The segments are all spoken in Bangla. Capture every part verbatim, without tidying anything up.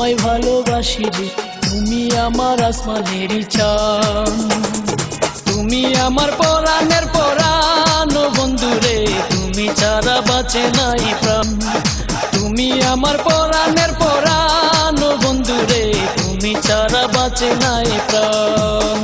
তোমায় ভালোবাসি রে, তুমি আমার আসমানেরই চাঁদ। তুমি আমার পরাণের পরাণ বন্ধু রে, তুমি ছাড়া বাঁচে নাই প্রাণ। তুমি আমার পরাণের পরাণ বন্ধু রে, তুমি ছাড়া বাঁচে নাই প্রাণ।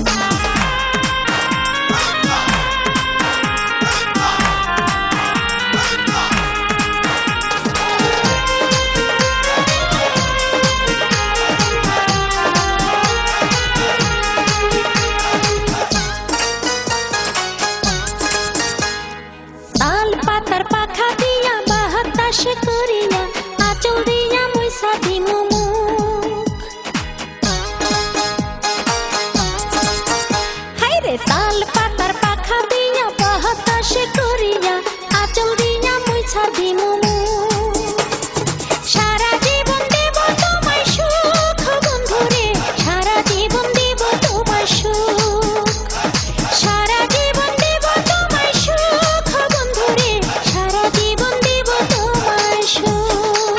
তাল পাতার পাখা দিয়া বাতাস করিয়া আঁচল দিয়া মইসা দিমু মুখ। হায়রে তাল পাতার পাখা দিয়া বাতাস করিয়া আঁচল দিয়া মইসা দিমু মুখ। সারা জীবন দেব তোমায় সুখ বন্ধুরে, সারা জীবন দেব তোমায় সুখ। সারা জীবন দেব তোমায় সুখ বন্ধুরে, সারা জীবন দেব তোমায় সুখ।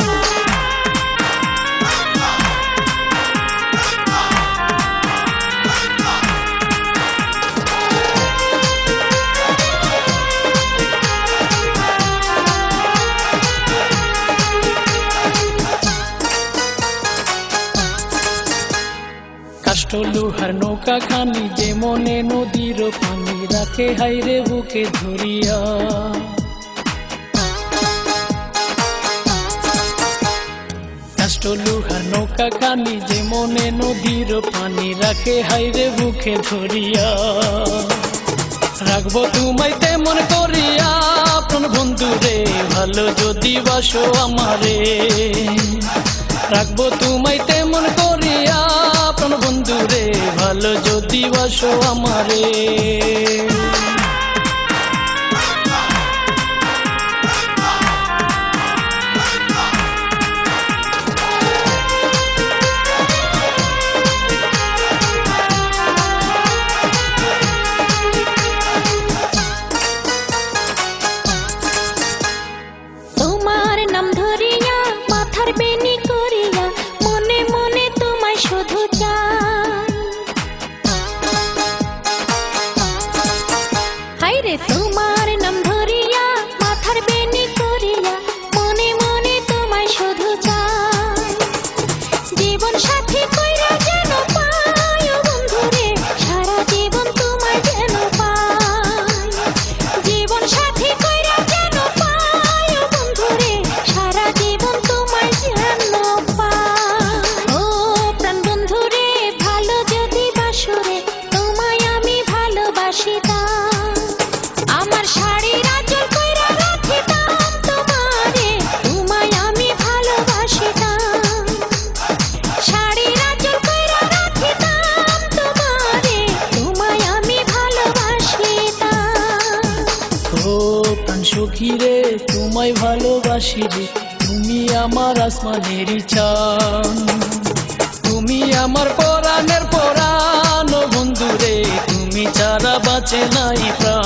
কাষ্ঠ লোহার নৌকা খানি যে মনে নদীর পানি রাখে হাইরে বুকে ধরিয়া। কাষ্ঠ লোহার নৌকা খানি যে মনে নদীর পানি রাখে হাইরে বুকে ধরিয়া। রাখবো তোমায় তেমন করিয়া প্রাণ বন্ধু রে, ভালো যদি বাসো আমারে। রাখবো তোমায় তেমন করিয়া প্রাণ বন্ধু রে, ভালো যদি বাসো আমারে। তোমার নাম ধরিয়া মাথার বেনি করিয়া মনে মনে তোমায় শুধু চাই। হায়রে তোমার নাম ধরিয়া মাথার বেনি করিয়া মনে মনে তোমায় শুধু চাই। জীবন সাথী কইরা যেন পাই ও বন্ধুরে, সারা জীবন তোমায় যেন পাই। জীবন সাথী কইরা যেন পাই ও বন্ধুরে, সারা জীবন তোমায় যেন পাই। ও প্রাণ বন্ধুরে, ভালো যদি বাসরে, তোমায় আমি ভালোবাসিতাম। আমার শাড়ির আঁচল কইরা রাখিতাম তোমারে, তোমায় আমি ভালোবাসিতাম। শাড়ির আঁচল কইরা রাখিতাম তোমারে, তোমায় আমি ভালোবাসিতাম। ও প্রাণ সখী রে, তোমায় ভালোবাসি রে, তুমি আমার আসমানেরই চাঁদ। তুমি আমার পরাণের পরাণ বন্ধু রে, তুমি ছাড়া বাঁচে নাই প্রাণ।